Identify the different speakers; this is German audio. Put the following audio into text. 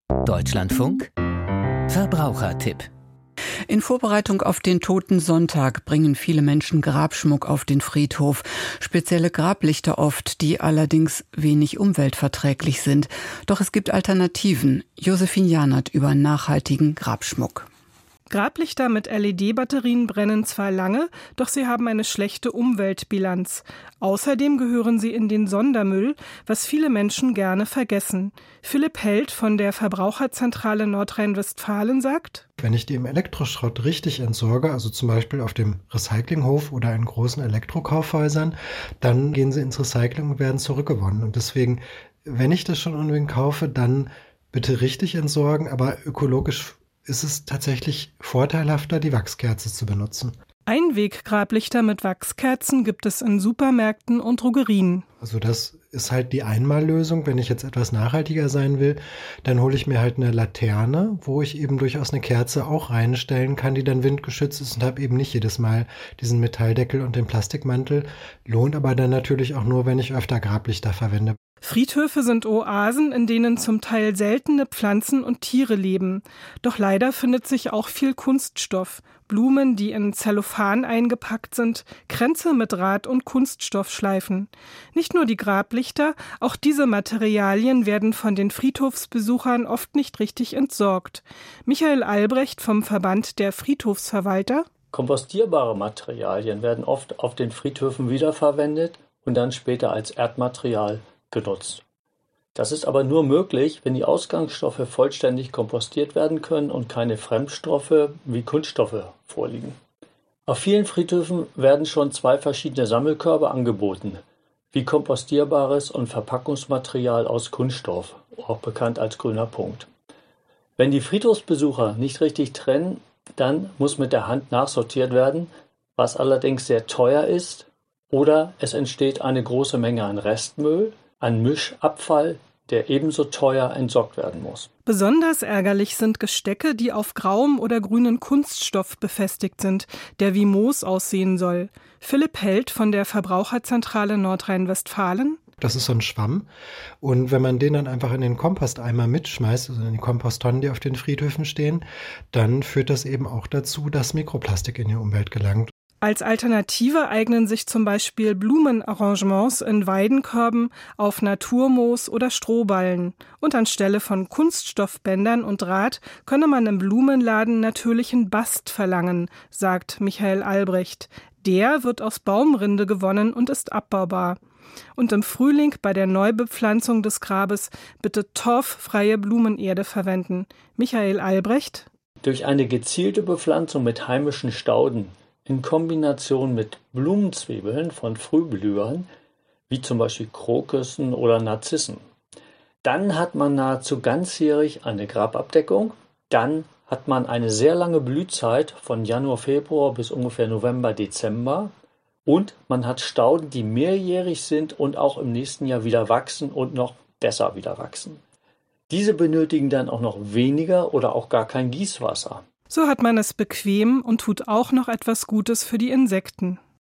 Speaker 1: Deutschlandfunk Verbrauchertipp.
Speaker 2: In Vorbereitung auf den Toten Sonntag bringen viele Menschen Grabschmuck auf den Friedhof. Spezielle Grablichter oft, die allerdings wenig umweltverträglich sind. Doch es gibt Alternativen. Josephine Janert über nachhaltigen Grabschmuck.
Speaker 3: Grablichter mit LED-Batterien brennen zwar lange, doch sie haben eine schlechte Umweltbilanz. Außerdem gehören sie in den Sondermüll, was viele Menschen gerne vergessen. Philipp Held von der Verbraucherzentrale Nordrhein-Westfalen sagt:
Speaker 4: Wenn ich die im Elektroschrott richtig entsorge, also zum Beispiel auf dem Recyclinghof oder in großen Elektrokaufhäusern, dann gehen sie ins Recycling und werden zurückgewonnen. Und deswegen, wenn ich das schon unbedingt kaufe, dann bitte richtig entsorgen, aber ökologisch ist es tatsächlich vorteilhafter, die Wachskerze zu benutzen.
Speaker 3: Einweggrablichter mit Wachskerzen gibt es in Supermärkten und Drogerien.
Speaker 4: Also das ist halt die Einmallösung. Wenn ich jetzt etwas nachhaltiger sein will, dann hole ich mir halt eine Laterne, wo ich eben durchaus eine Kerze auch reinstellen kann, die dann windgeschützt ist und habe eben nicht jedes Mal diesen Metalldeckel und den Plastikmantel. Lohnt aber dann natürlich auch nur, wenn ich öfter Grablichter verwende.
Speaker 3: Friedhöfe sind Oasen, in denen zum Teil seltene Pflanzen und Tiere leben. Doch leider findet sich auch viel Kunststoff. Blumen, die in Zellophan eingepackt sind, Kränze mit Draht- und Kunststoffschleifen. Nicht nur die Grablichter, auch diese Materialien werden von den Friedhofsbesuchern oft nicht richtig entsorgt. Michael Albrecht vom Verband der Friedhofsverwalter:
Speaker 5: Kompostierbare Materialien werden oft auf den Friedhöfen wiederverwendet und dann später als Erdmaterial genutzt. Das ist aber nur möglich, wenn die Ausgangsstoffe vollständig kompostiert werden können und keine Fremdstoffe wie Kunststoffe vorliegen. Auf vielen Friedhöfen werden schon 2 verschiedene Sammelkörbe angeboten, wie kompostierbares und Verpackungsmaterial aus Kunststoff, auch bekannt als grüner Punkt. Wenn die Friedhofsbesucher nicht richtig trennen, dann muss mit der Hand nachsortiert werden, was allerdings sehr teuer ist, oder es entsteht eine große Menge an Restmüll, an Mischabfall, der ebenso teuer entsorgt werden muss.
Speaker 3: Besonders ärgerlich sind Gestecke, die auf grauem oder grünen Kunststoff befestigt sind, der wie Moos aussehen soll. Philipp Held von der Verbraucherzentrale Nordrhein-Westfalen:
Speaker 4: Das ist so ein Schwamm. Und wenn man den dann einfach in den Komposteimer mitschmeißt, also in die Komposttonnen, die auf den Friedhöfen stehen, dann führt das eben auch dazu, dass Mikroplastik in die Umwelt gelangt.
Speaker 3: Als Alternative eignen sich zum Beispiel Blumenarrangements in Weidenkörben auf Naturmoos oder Strohballen. Und anstelle von Kunststoffbändern und Draht könne man im Blumenladen natürlichen Bast verlangen, sagt Michael Albrecht. Der wird aus Baumrinde gewonnen und ist abbaubar. Und im Frühling bei der Neubepflanzung des Grabes bitte torffreie Blumenerde verwenden. Michael Albrecht:
Speaker 5: Durch eine gezielte Bepflanzung mit heimischen Stauden in Kombination mit Blumenzwiebeln von Frühblühern, wie zum Beispiel Krokussen oder Narzissen. Dann hat man nahezu ganzjährig eine Grababdeckung, dann hat man eine sehr lange Blühzeit von Januar, Februar bis ungefähr November, Dezember und man hat Stauden, die mehrjährig sind und auch im nächsten Jahr wieder wachsen und noch besser wieder wachsen. Diese benötigen dann auch noch weniger oder auch gar kein Gießwasser.
Speaker 3: So hat man es bequem und tut auch noch etwas Gutes für die Insekten.